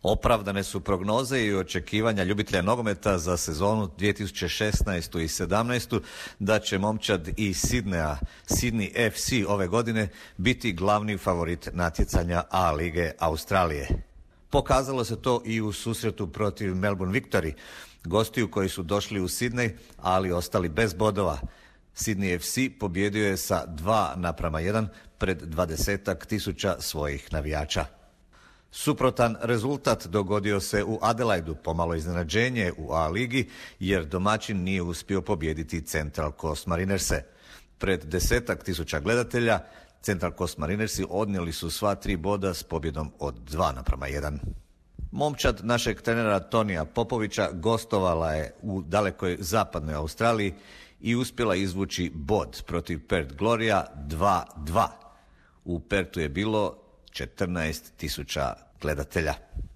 Opravdane su prognoze i očekivanja ljubitelja nogometa za sezonu 2016. i 17. da će momčad iz Sidneja, Sydney FC ove godine biti glavni favorit natjecanja A lige Australije. Pokazalo se to i u susretu protiv Melbourne Victory, gostiju koji su došli u Sidney, ali ostali bez bodova. Sydney FC pobjedio je sa 2:1 pred 20-ak tisuća svojih navijača. Suprotan rezultat dogodio se u Adelaidu, pomalo iznenađenje u A ligi, jer domaćin nije uspio pobijediti Central Coast Marinerse. Pred 10-ak tisuća gledatelja Central Coast Marinersi odnijeli su sva 3 boda s pobjedom od 2:1. Momčad našeg trenera Tonija Popovića gostovala je u dalekoj zapadnoj Australiji i uspjela izvući bod protiv Perth Gloria 2:2. U Perthu je bilo 14.000 gledatelja.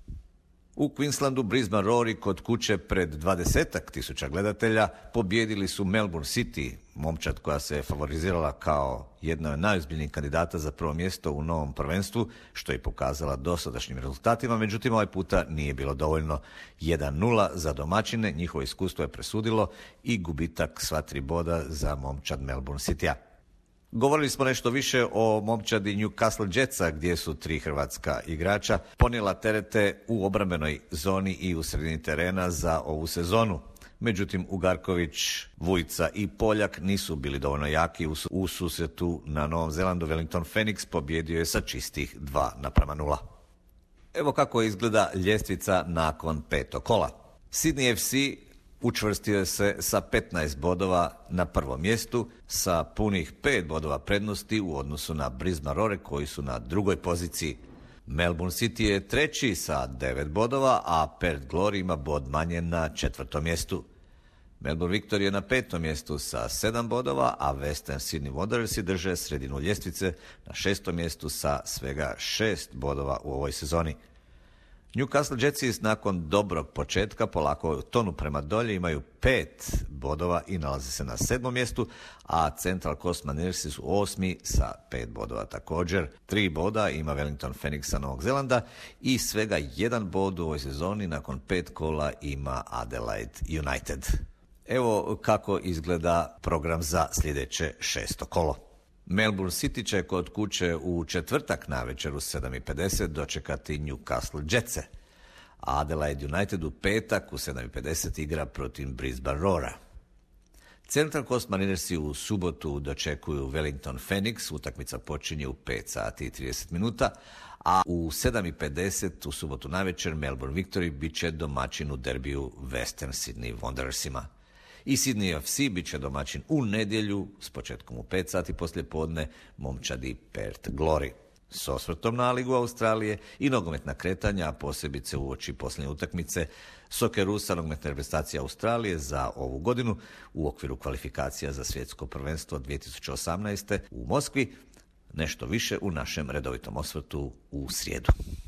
U Queenslandu Brisbane Roar kod kuće pred 20-ak tisuća gledatelja pobjedili su Melbourne City, momčad koja se favorizirala kao jedna od najozbiljnijih kandidata za prvo mjesto u novom prvenstvu, što je pokazala dosadašnjim rezultatima, međutim ovaj puta nije bilo dovoljno. 1:0 za domaćine, njihovo iskustvo je presudilo i gubitak sva 3 boda za momčad Melbourne Citya. Govorili smo nešto više o momčadi Newcastle Jetsa, gdje su 3 hrvatska igrača ponijela terete u obrambenoj zoni i u sredini terena za ovu sezonu. Međutim, Ugarković, Vujica i Poljak nisu bili dovoljno jaki u susretu na Novom Zelandu. Wellington Phoenix pobjedio je sa čistih 2:0. Evo kako izgleda ljestvica nakon 5. kola. Sydney FC učvrstio se sa 15 bodova na prvom mjestu, sa punih 5 bodova prednosti u odnosu na Brisbane Roar koji su na drugoj poziciji. Melbourne City je treći sa 9 bodova, a Perth Glory ima bod manje na 4. mjestu. Melbourne Victory je na 5. mjestu sa 7 bodova, a Western Sydney Wanderers drže sredinu ljestvice na 6. mjestu sa svega 6 bodova u ovoj sezoni. Newcastle Jetsi nakon dobrog početka polako tonu prema dolje, imaju 5 bodova i nalaze se na 7. mjestu, a Central Coast Marinersi su 8. sa 5 bodova također. 3 boda ima Wellington Phoenix sa Novog Zelanda i svega 1 bod u ovoj sezoni nakon 5 kola ima Adelaide United. Evo kako izgleda program za sljedeće 6. kolo. Melbourne City će kod kuće u četvrtak navečer u 7:50 dočekati Newcastle Jetse. Adelaide United u petak u 7:50 igra protiv Brisbane Roara. Central Coast Marinersi u subotu dočekuju Wellington Phoenix, utakmica počinje u 5:30, a u 7:50 u subotu navečer Melbourne Victory bit će domaćin u derbiju Western Sydney Wanderersima. I Sydney FC bit će domaćin u nedjelju s početkom u 5 sati poslijepodne momčadi Perth Glory. S osvrtom na ligu Australije i nogometna kretanja, a posebice uoči posljednje utakmice Soccerusa, nogometne reprezentacije Australije za ovu godinu u okviru kvalifikacija za svjetsko prvenstvo 2018. u Moskvi, nešto više u našem redovitom osvrtu u srijedu.